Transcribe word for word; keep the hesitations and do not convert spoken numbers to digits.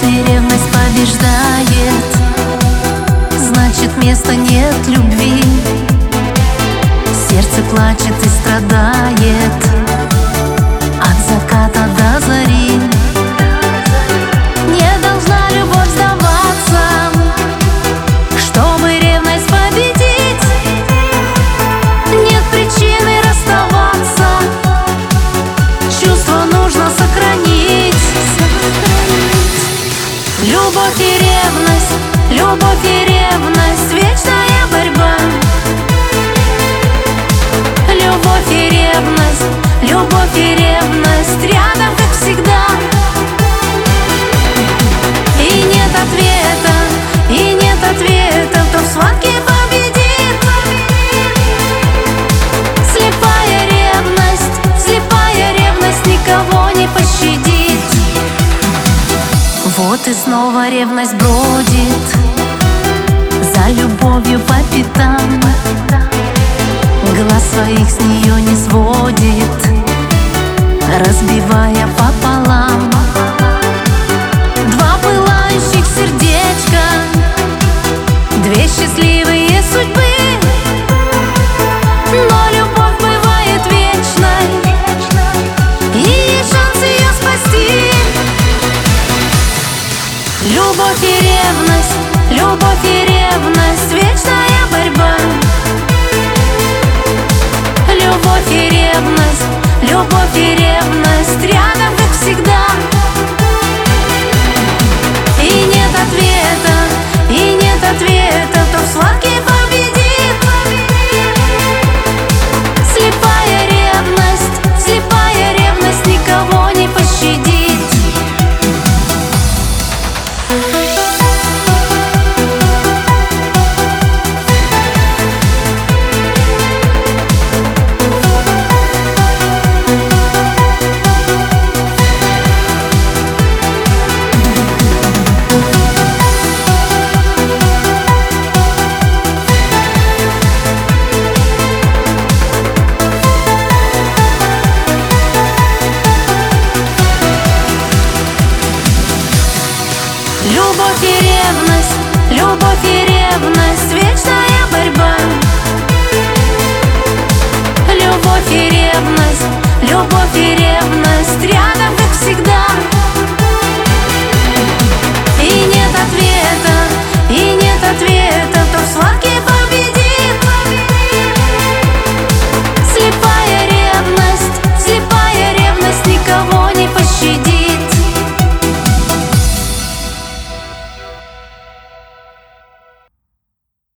Если ревность побеждает, значит места нет любви. Сердце плачет и страдает от заката до зари. Не должна любовь сдаваться, чтобы ревность победить. Нет причины расставаться, чувство нужно сохранить. Любовь и ревность, любовь и ревность, вечная борьба. Любовь и ревность, любовь и ревность, рядом как всегда. И нет ответа, и нет ответа, кто в схватке победит. Слепая ревность, слепая ревность никого не пощадит. Вот и снова ревность бродит за любовью по пятам. Глаз своих с нее не сводит, разбивая пополам. Два пылающих сердечка, две счастливые судьбы. Но любовь бывает вечной, и есть шанс ее спасти. Любовь и ревность, любовь и ревность, вечная борьба. Любовь и ревность, любовь и ревность, рядом как всегда. И нет ответа, и нет ответа, кто в схватке победит. Слепая ревность, слепая ревность никого не пощадит. Любовь и ревность, любовь и ревность, вечная борьба.